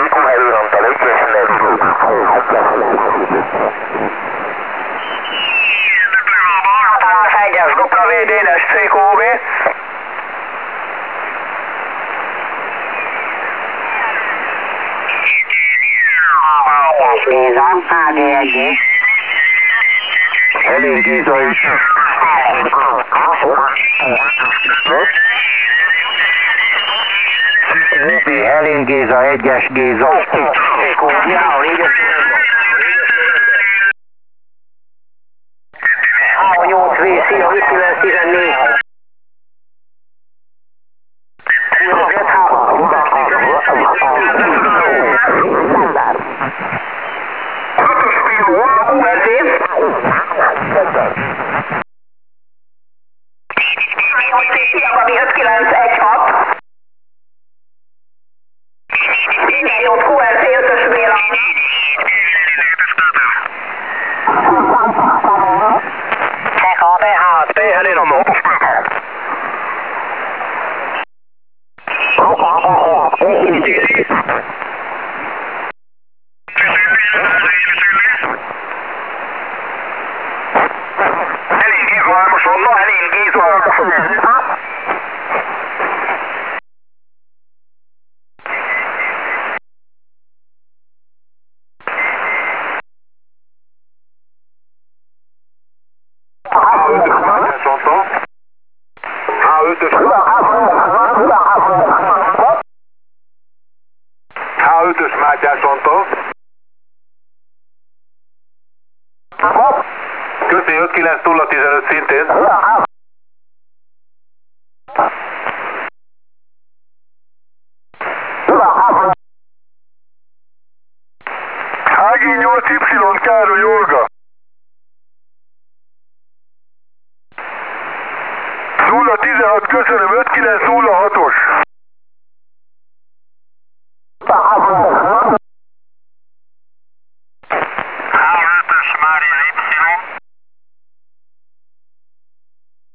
előrontal egyesnek. Hatalmas egyes WD-es CQV. Géza, AG1. Elég Géza is. Helén Géza, 1-es Géza. A 8 VC, a 5914. Ami 5916. Jobb QRC 5-ös véla. Check BH, helén a mob. Elég Géza, most onnan, elég Géza. H5-ös Mátyásonta. Köszi 59015 szintén. HG8Y Károly Olga. 016 köszönöm, 5906-os. H5-ös Mária Y.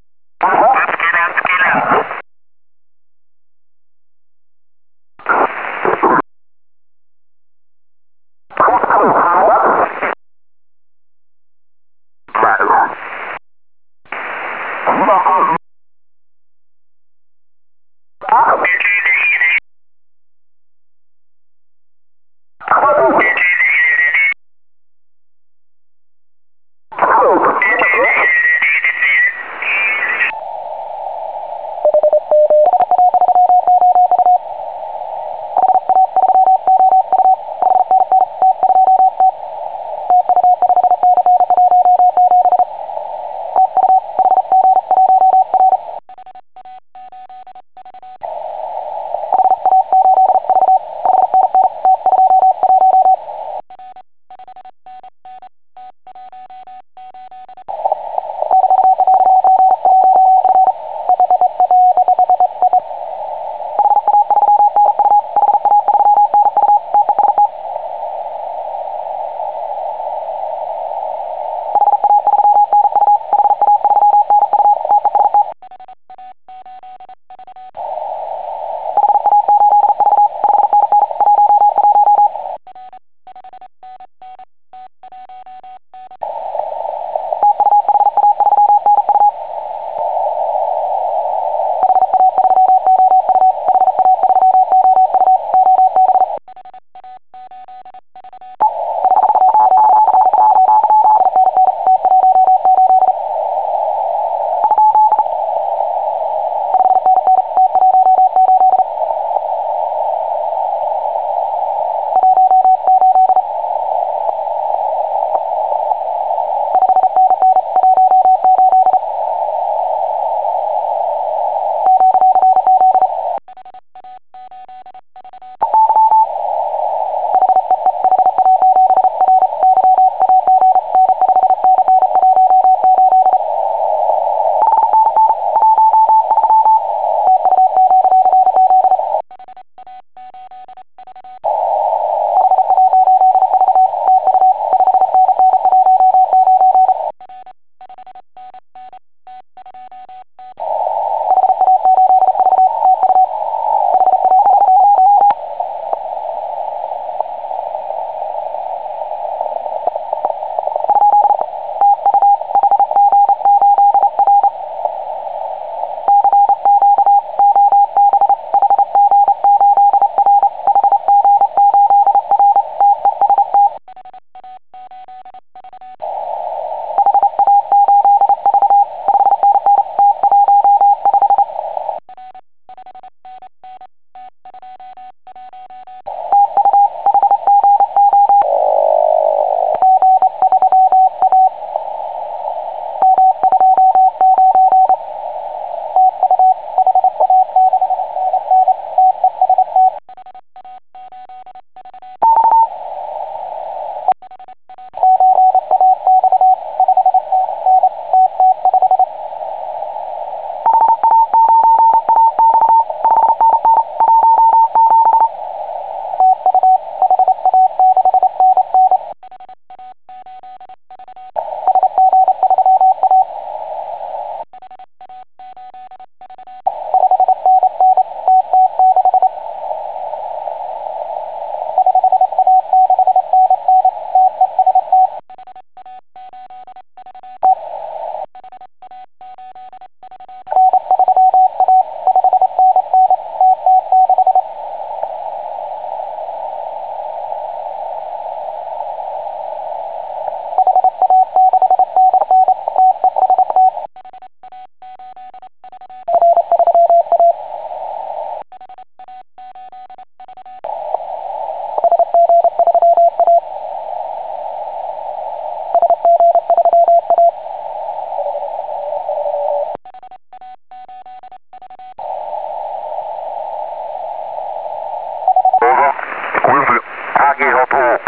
HG6O.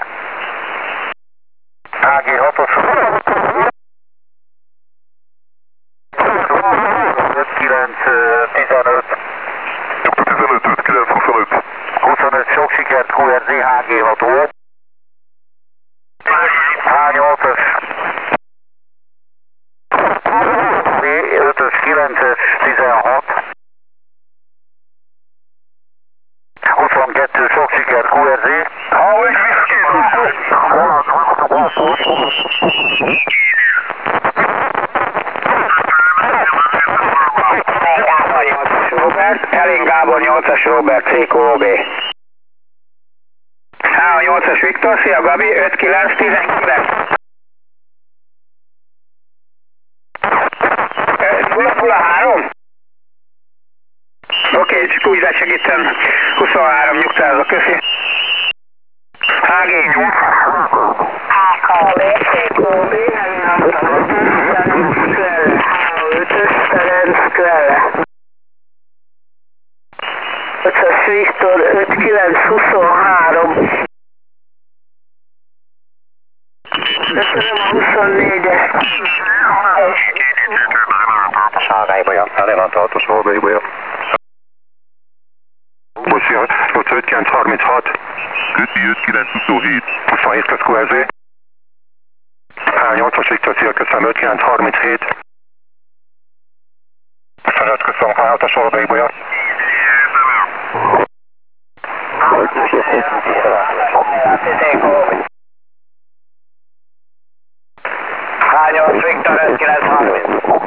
HG6-os. 5915. 15, 5925. 25 sok sikert QRZ HG6O. H8-ös. 5-ös 9-es 16. 22 sok sikert QRZ. Ahogy viszki. Robert, Elén Gábor 8-as Robert, CQOB. H8-as Viktor, szia Gabi, 5919. 003? Oké, csak úgy lesegítem. 23 nyugtázva, köszi. HG. HKB, CQOB, H5-ös Ferenc Kvelle. 5-as Viktor 5923. Köszönöm a 24-es. Ságálybaja, Elena 6-os Holbaibaja. Busi 85936. Köszi 5927. 27 köz QRZ. H8-as Viktor, szia, köszönöm 5937. 25 köszönöm H6-as Holbaibaja. H8 Viktor 5930.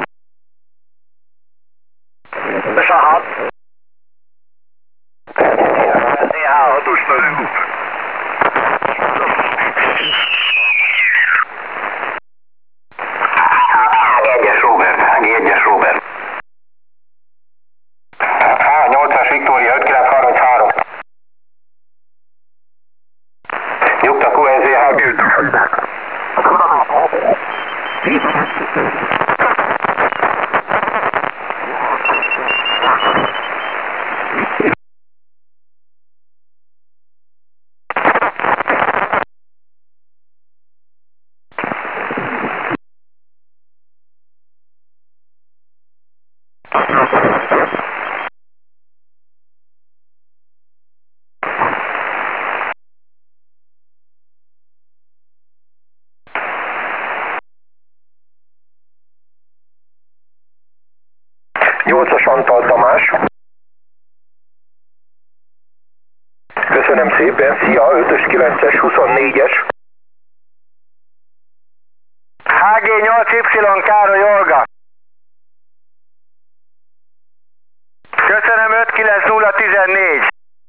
26. H6-os nagyon. H1-es Robert, H1-es Robert. H8-as Viktória 5933. Nyugta QNZ H1. Nyolcas Antal Tamás. Köszönöm szépen, szia, 5-ös 9-es 24-es. HG8Y Károly Olga. Köszönöm 59014.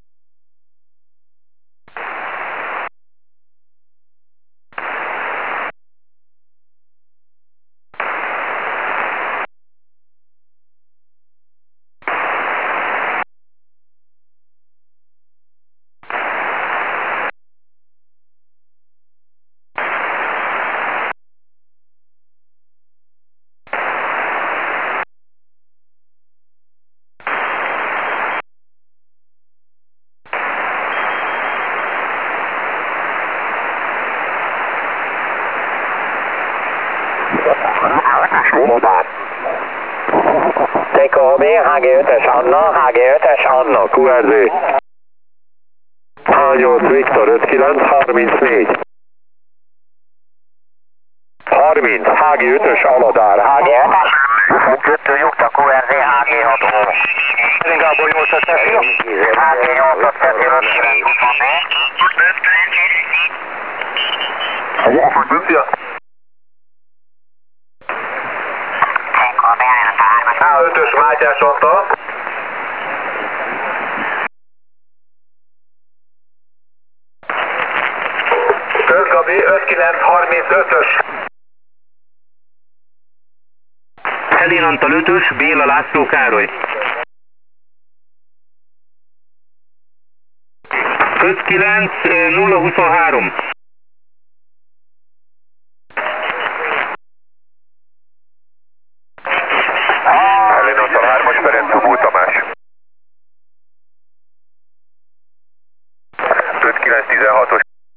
TKB, HG5-es Anna, HG5-es Anna, QRZ. H8 Viktor 5934. 30, HG5-ös Aladár, HG5-es. 22 Jukta, QRZ, HG6-ó. Elén Gábor 8-as Cecil. HG8-as Cecil 5924. H5-ös Mátyás Antal. Közgabi 5935-ös. Elén Antal 5-ös, Béla László Károly. 59023. Elén Antal 3-as Ferenc Szubó Tamás. 5916-os.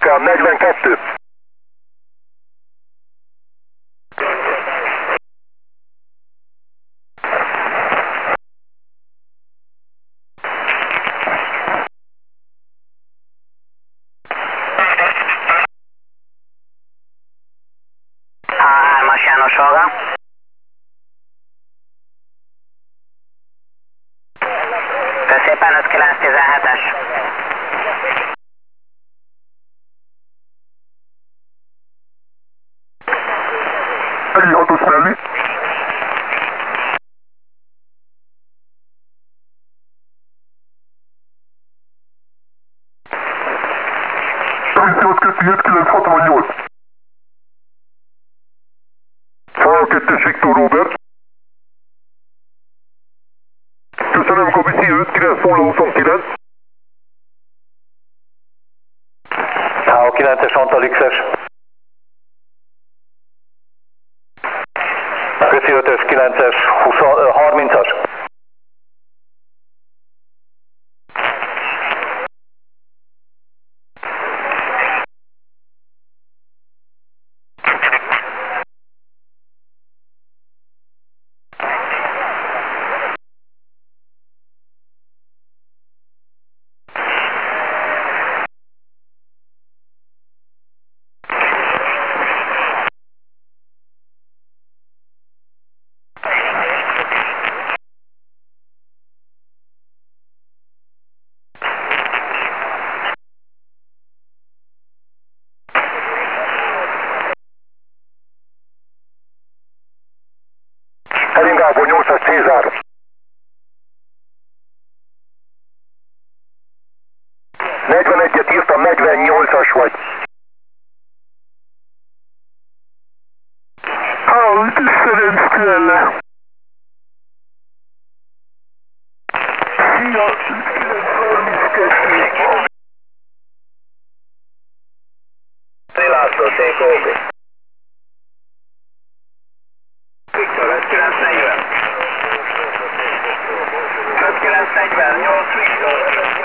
kell, 42. A3-as János Olga. Köszönöm szépen, 5917-es. Egy 6-os mellé. Pozíciót köszi 7968. Fal 2-es Viktor Robert. Köszönöm, Gabi, 5929. A 9-es Antal X-es. Köszi 5-ös, 9-es, 30-as. Elin Gábor, 8-as Cézár. Negyvenegyet írtam, 48-as vagy. Úgy szerencs tőle. Szia! 932. László, TKB. Viktor, 5940. 5940, 8 Viktor.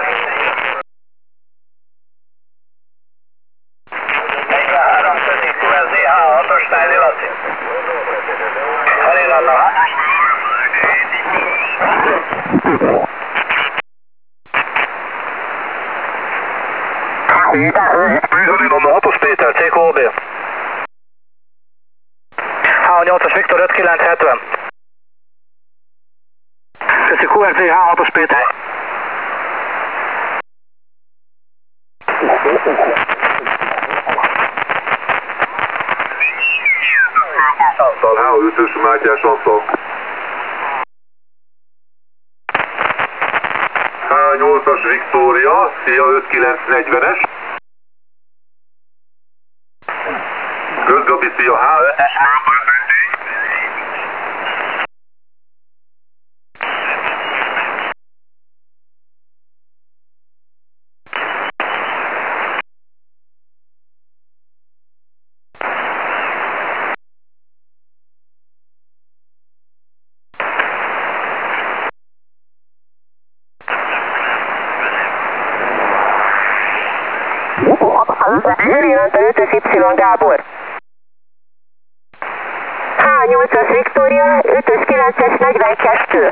43 közé, QSDH, 6-os Tájdi Laci. Elég annak. Elin Anna, 6-os Péter, TKB. H8-as Viktor, 5970. Köszi QRZ, H6-os Péter. Antal, H5-ös Mátyás Antal. H8-as Viktória, szia, 5940-es. Közgabi, szia, H5-es. Elin Antal 5-ös Y Gábor. H8-as Viktória, 5-ös 9-es 42.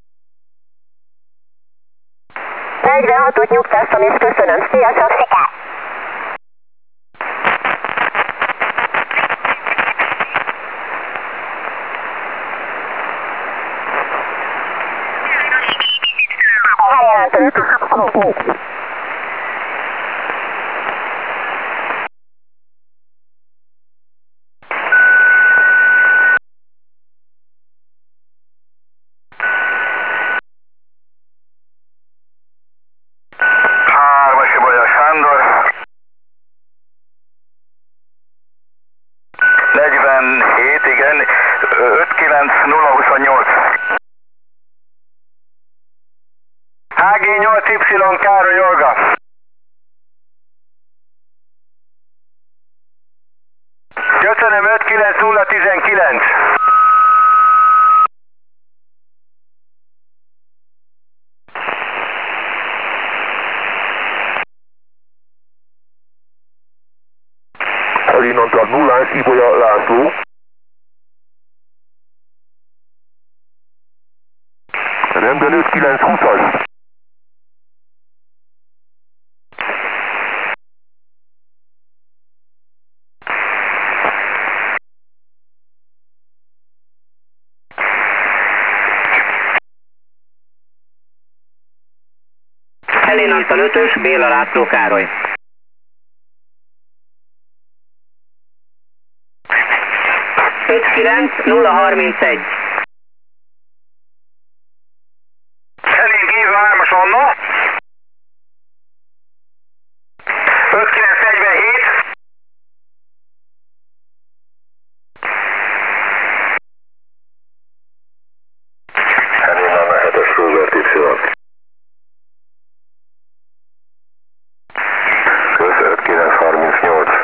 46-ot nyugtáztam és köszönöm. Szia, Sapsikát! Elin Antal 5-ös. igen, 59028. HG8Y Károly Olga. Köszönöm, 59019. Helinontal 0-ás Ibolya László. Rendben 5920-as. Helinontal 5-ös, Béla László Károly. 59031. Helén Géza 3-as Anna. 5947. Helén Anna 7-es Robert Y. Kösz 5938.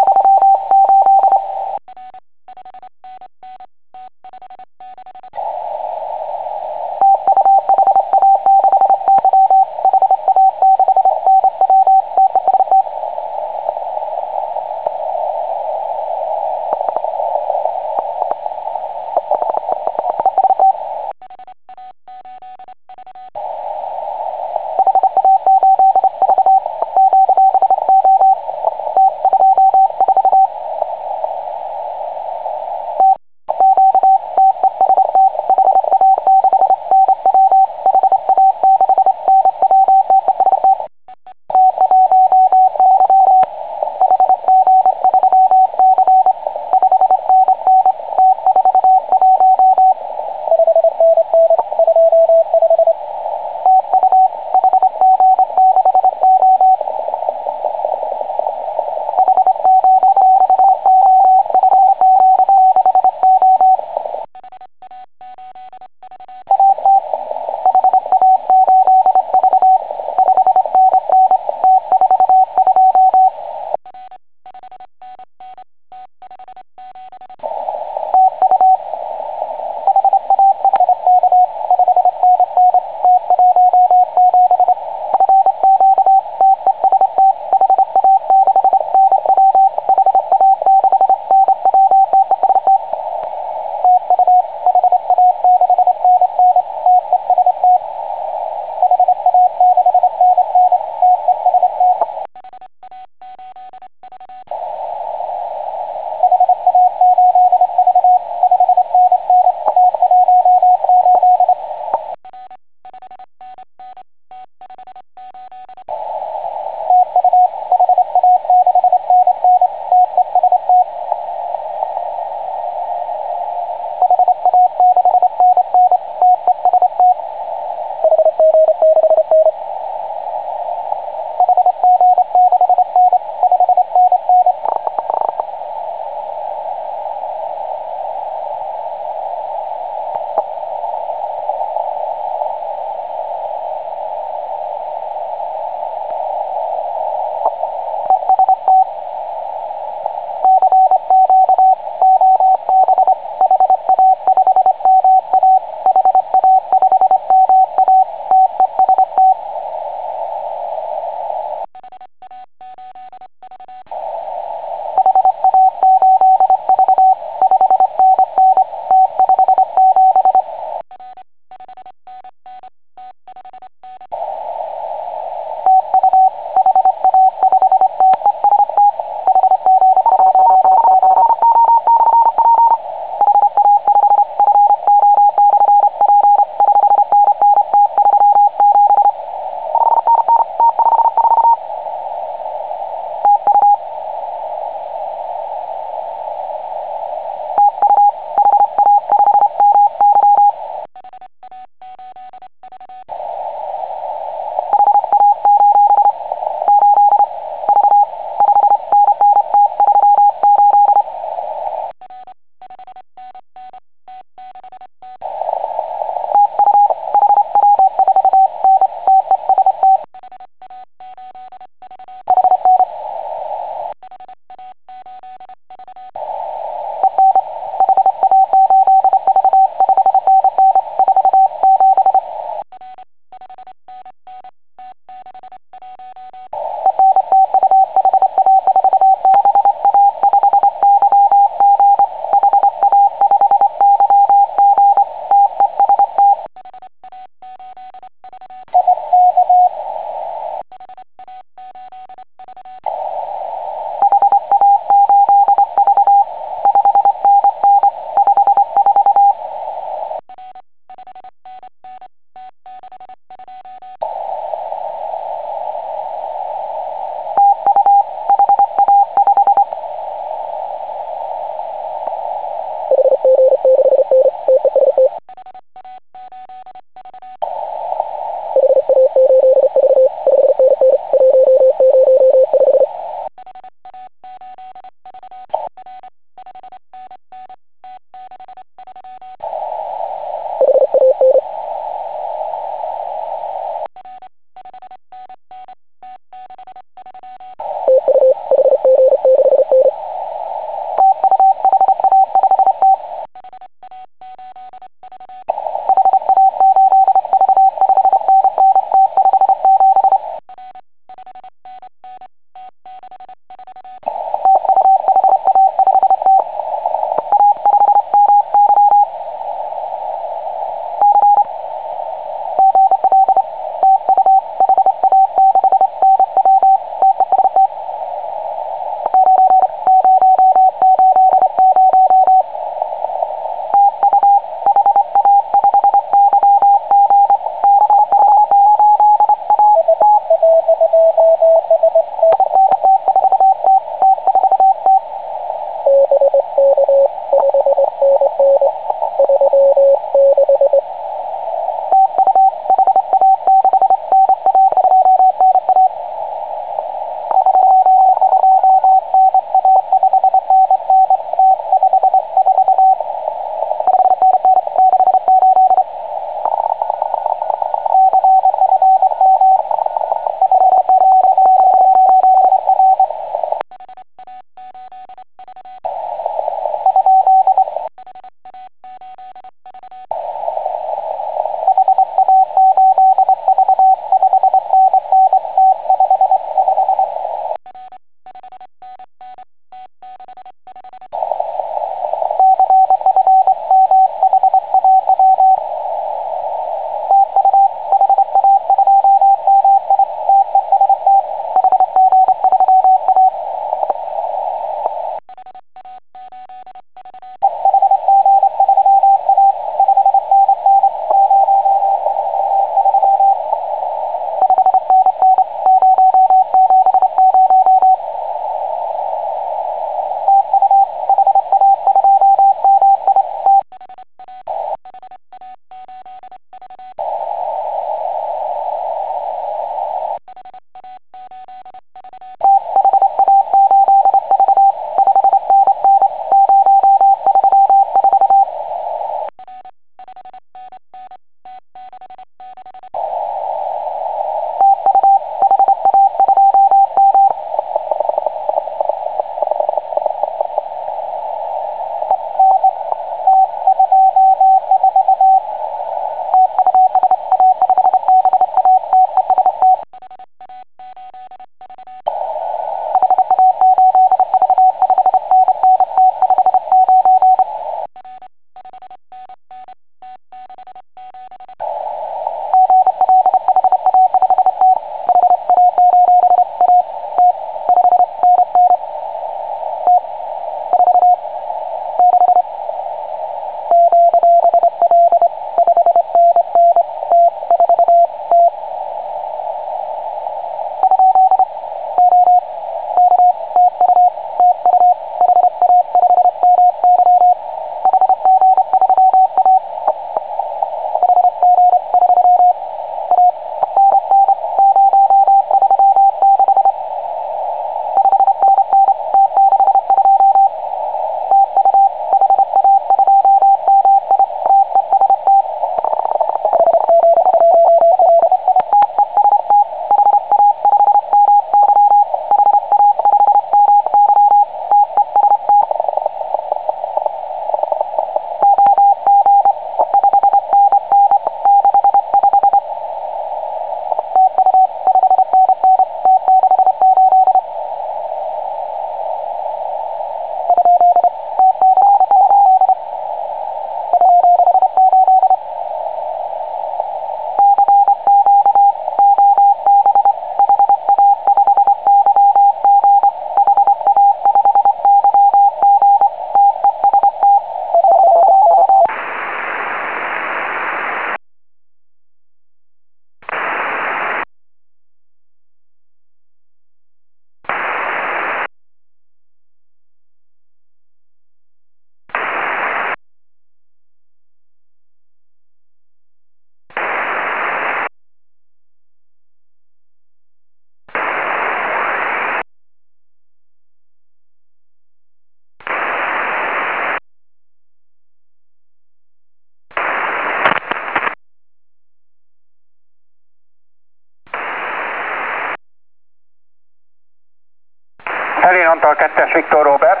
Helin Antal 2-es Viktor Robert.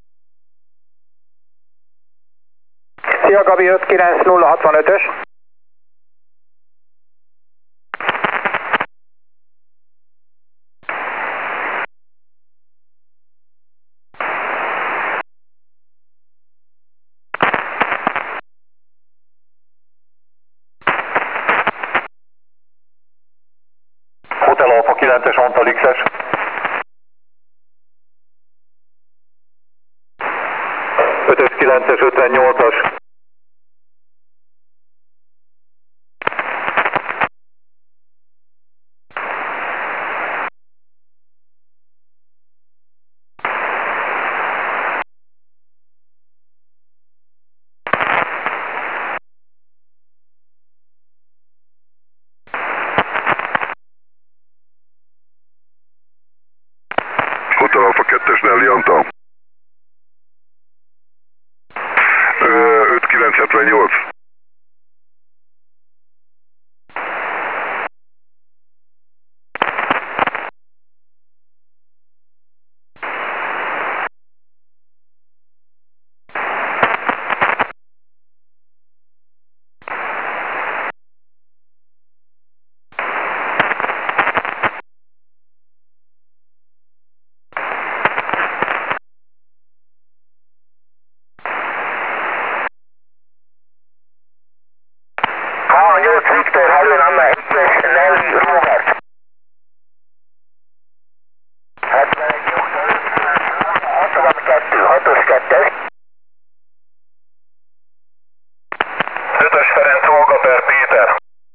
Szia Gabi, 59065-ös. Hotel Alfa 9-es Antal X-es. 5-ös 9-es 58-as. Hotel Alfa 2-es Nelly Antal. 5978. Viktor, Helin Anna 1-es Nelly Robert. 71 6-os 2-es. 5-ös Ferenc Olga per Péter.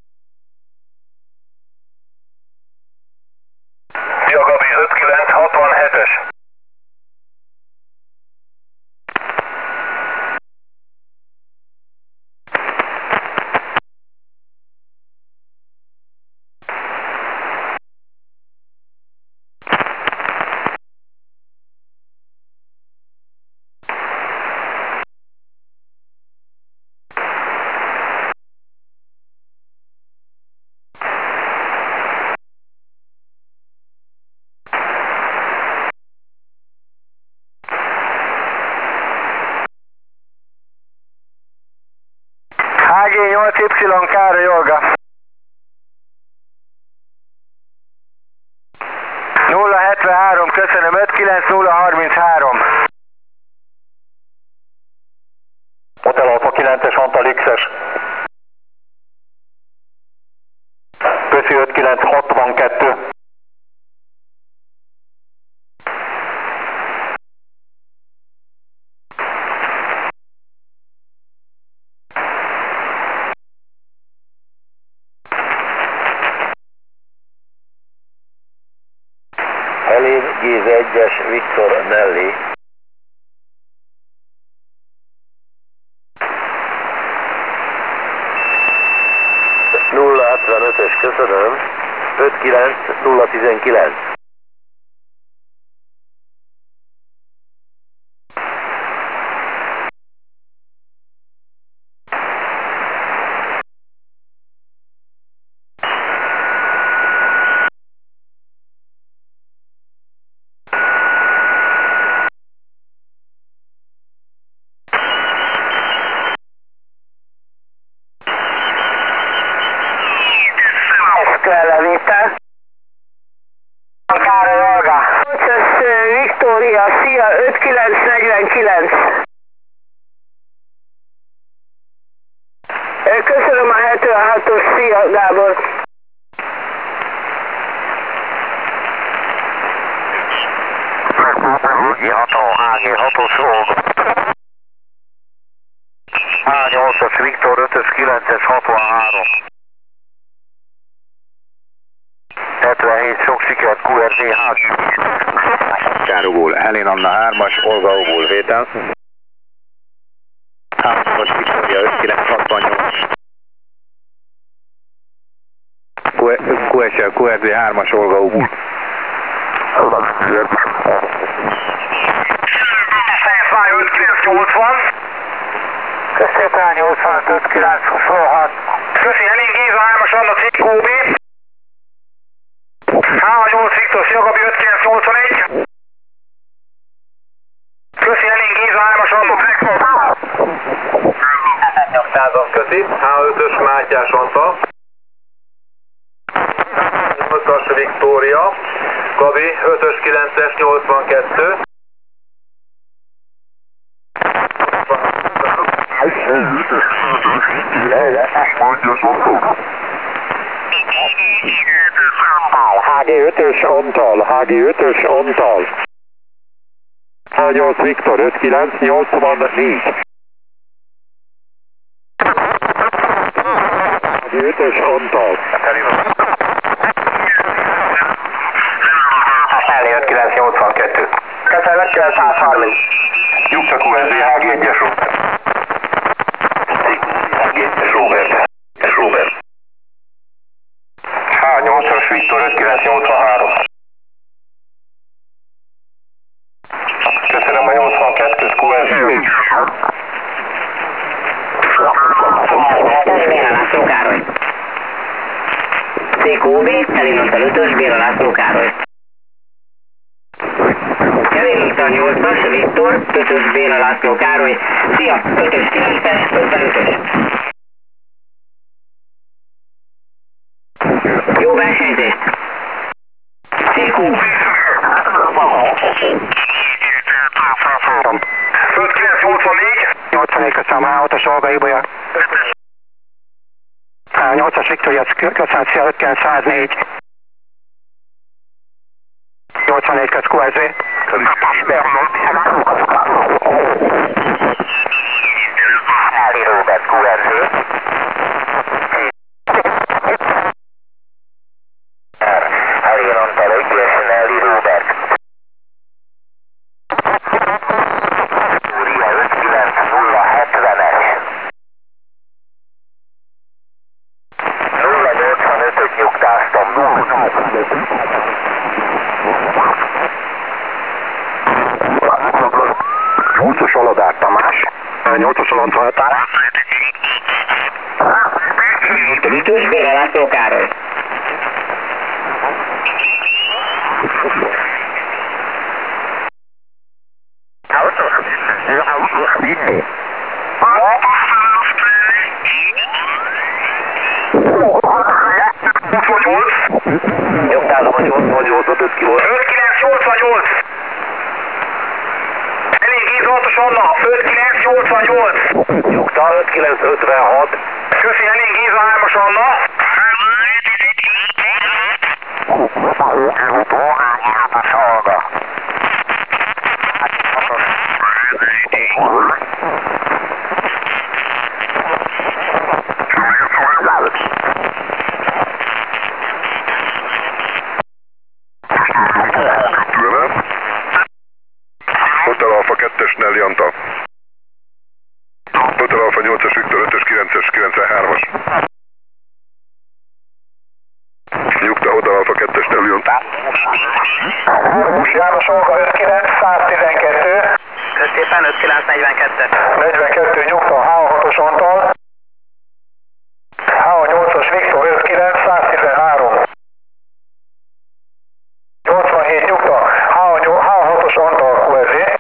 Szia Gabi, 5967-es. HG8Y Károly Olga. 073, köszönöm, 59033. Hotel Alfa 9-es Antal X-es. Köszi 5962. Helin Giz 1-es Viktor Nelly. 065-ös, köszönöm. 59019. Levétel. Károly Olga. 8-as Viktória, szia, 5949. Köszönöm a 76-os, szia Gábor. HG6-os Olga. A8-as Viktor 5-ös 9-es 63. 77 sok sikert QRZ HG. Károgól, Helin Anna 3-as, Olga Ogul vétel. 3-as Viktória 5968. QSL QRZ 3-as, Olga Ogul. 5980. Köszönöm, 85 926. Köszi Helin Géza 3-as Anna CQB. H8 Viktor, szia Gabi 5981. Köszi, H5-ös Mátyás Antal. 8-as Viktória. Gabi, 5-ös 9-es 82. HG5-ös Antal, HG5-ös Antal. H8 Viktor, 5984. HG5-ös Antal. Elé 5982. Köszönöm, 130. Nyugta QSZ HG1-es Robert. Robert. H8-as Viktor 5983. Köszönöm a 82-t QSZ. Béla László Károly. CQB, Helinontal 5-ös, Béla László Károly. Helinontal 8-as, Viktor, 5-ös, Béla László Károly. Szia, 5-ös, 9-es, 55-ös. Jó versenyzést! CQB. 5984. 84, köszönöm, H6-os Olga Ibolya. 8-as Viktória, köszönöm, szia, 5904. 84, kösz QSZ. Eli Robert QRZ. Helinontal 1-es Eli Robert. Úria 59070-es. 085-öt nyugtáztam. 8-os Aladár Tamás. 8-os Aladár Tamás. 5-ös, Béla László Károly. Nyugtázom a 88-at, 5 kiló. 5988. Elég 26-os Anna, 5988. Nyugta 5956. Köszi, elég 13-as Anna. Hotel Alfa 2-es Nelly Antal. Hotel Alfa 8-as Viktor 5-ös 9-es 93-as. Nyugta Hotel Alfa 2-es Nelly Antal. János Olga 59112. Szépen 5942. 42 nyugta H6-os Antal. H8-os Viktor 59113. 87 nyugta H6-os Antal QSZ.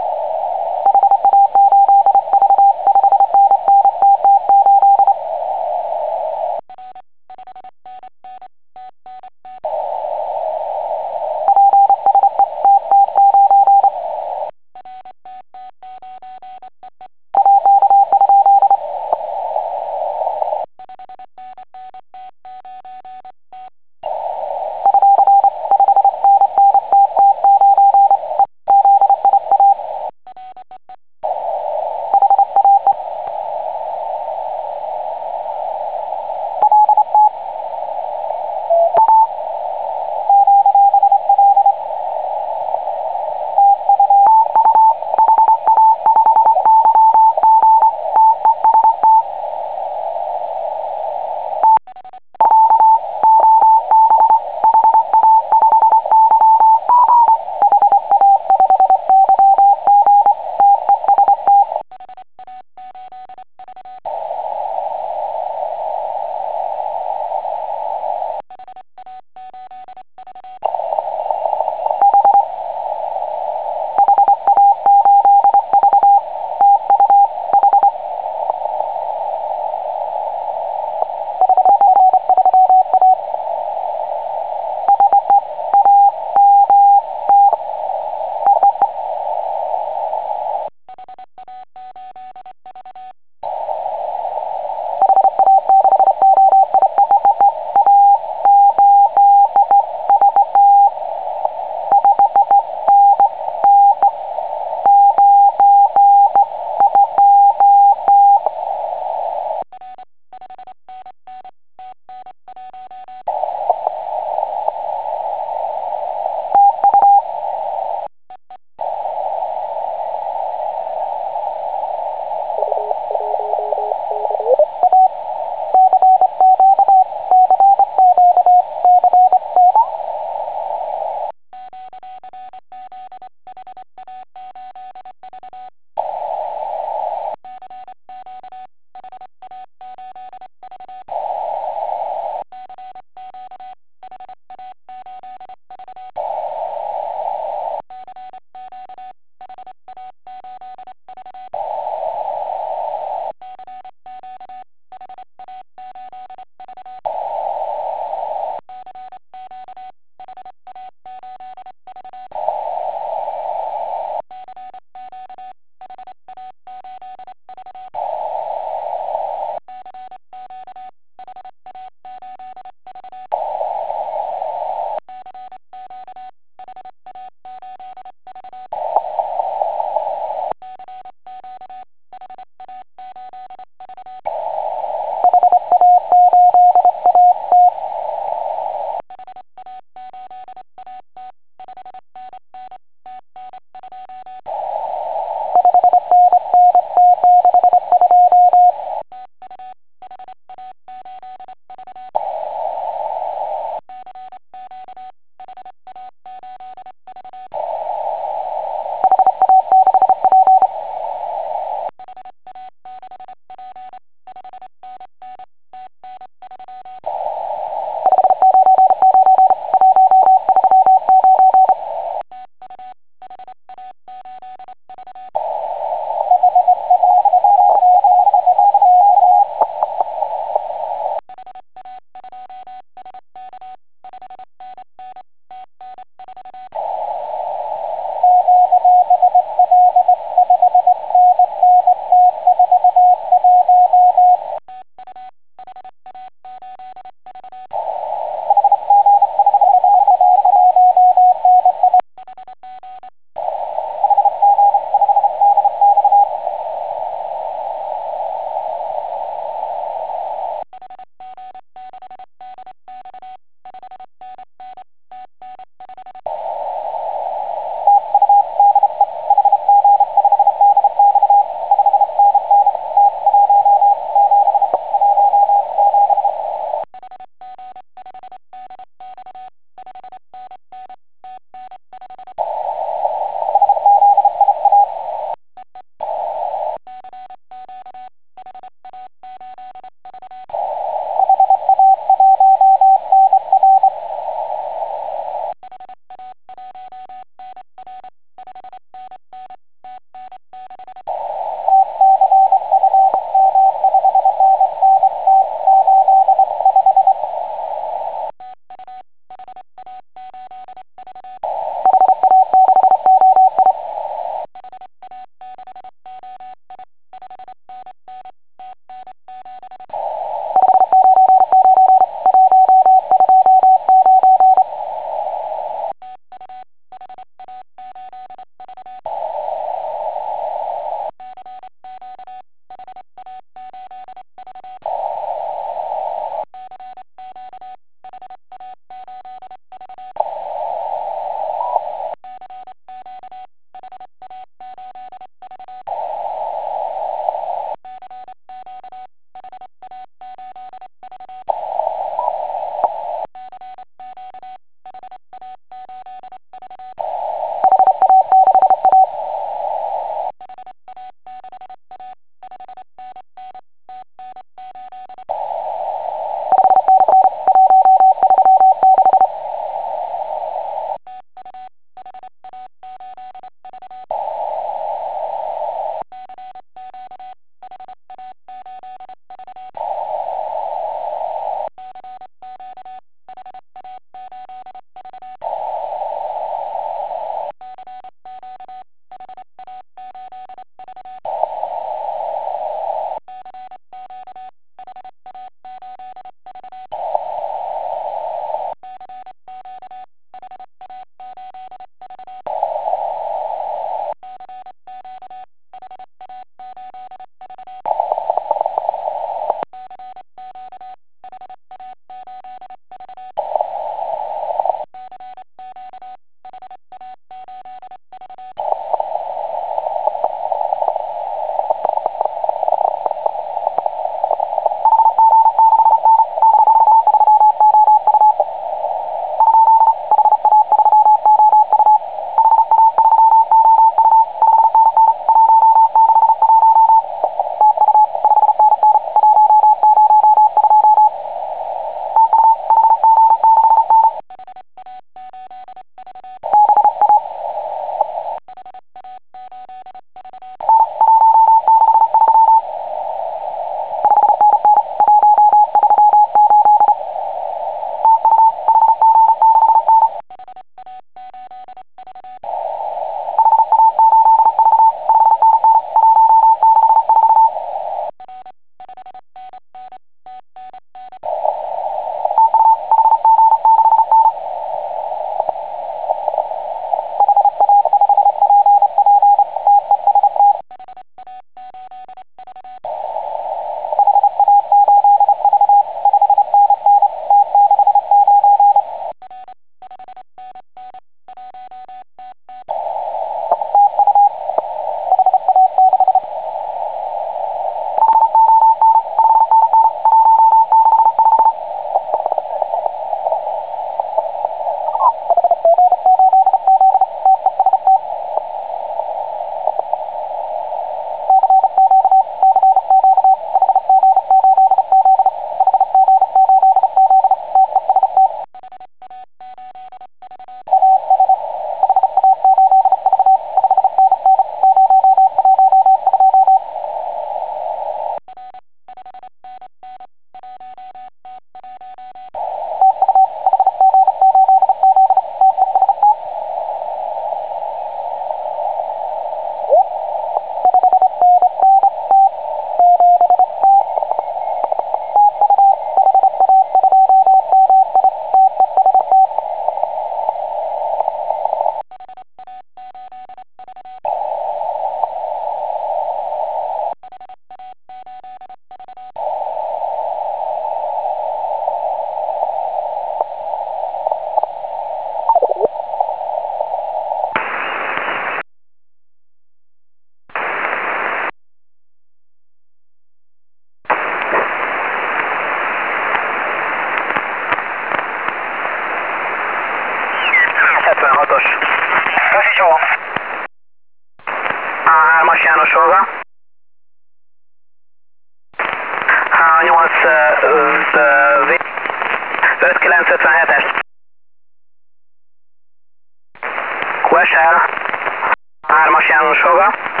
Vasár, 3-as János Hova.